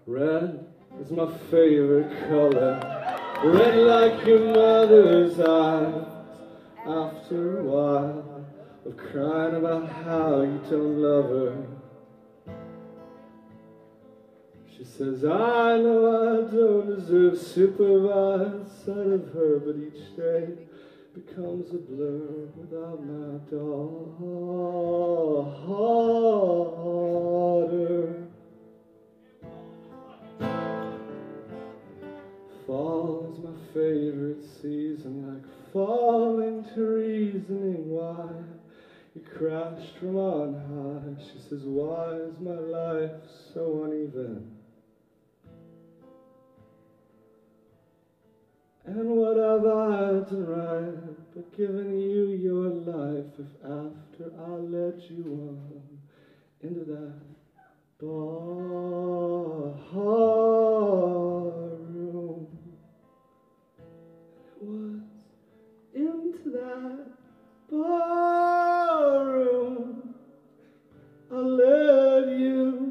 Red is my favorite color, red like your mother's eyes. After a while of crying about how you don't love her, she says, I know I don't deserve supervised sight of her, but each day becomes a blur without my daughter. Fall is my favorite season, like falling to reasoning why you crashed from on high. She says, why is my life so uneven? And what have I done right but given you your life, if after I led you on into that barroom, it was into that barroom I led you.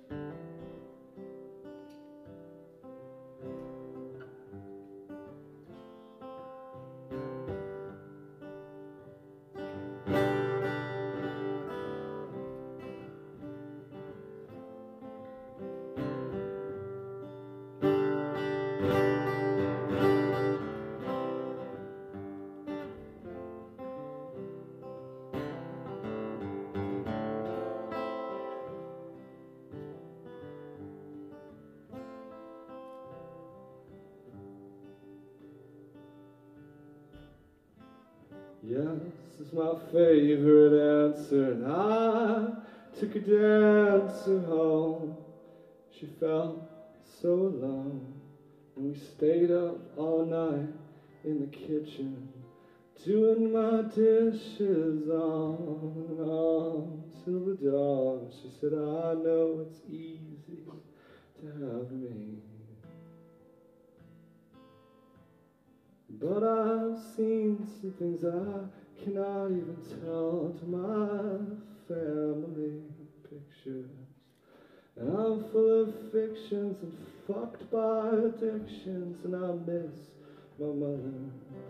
Yes, is my favorite answer, and I took a dancer home. She felt so alone, and we stayed up all night in the kitchen, doing my dishes on till the dawn. She said, I know it's easy to have me, but I've seen some things I cannot even tell to my family pictures. And I'm full of fictions and fucked by addictions, and I miss my mother.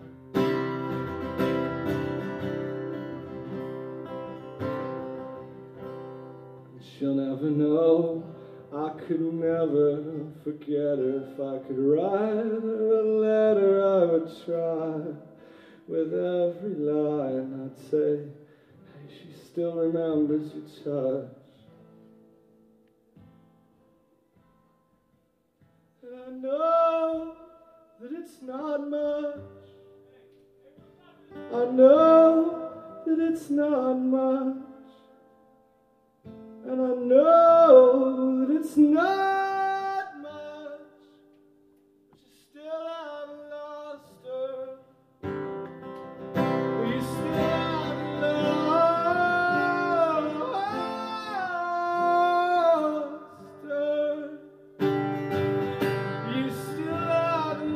And she'll never know. I could never forget her. If I could write her a letter, I would try. With every line I'd say, hey, she still remembers your touch. And I know that it's not much. I know that it's not much. And I know that it's not much, but you still haven't lost her. You still haven't lost her. You still haven't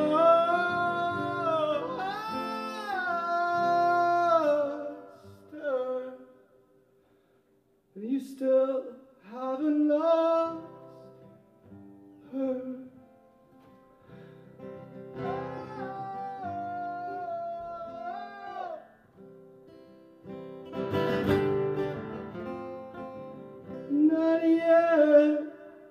lost her. And you still haven't lost her. Not yet.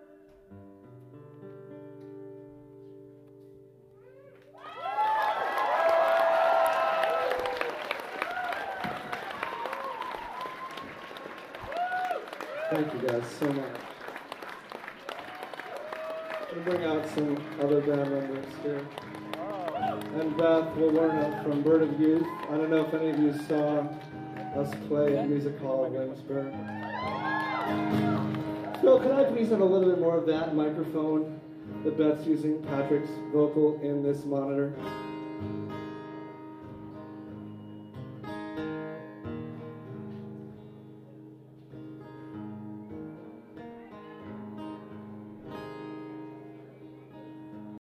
Thank you guys so much. We'll bring out some other band members here. And Beth will learn up from Bird of Youth. I don't know if any of you saw us play at Music Hall in Williamsburg. Phil, could I please have a little bit more of that microphone that Beth's using, Patrick's vocal in this monitor?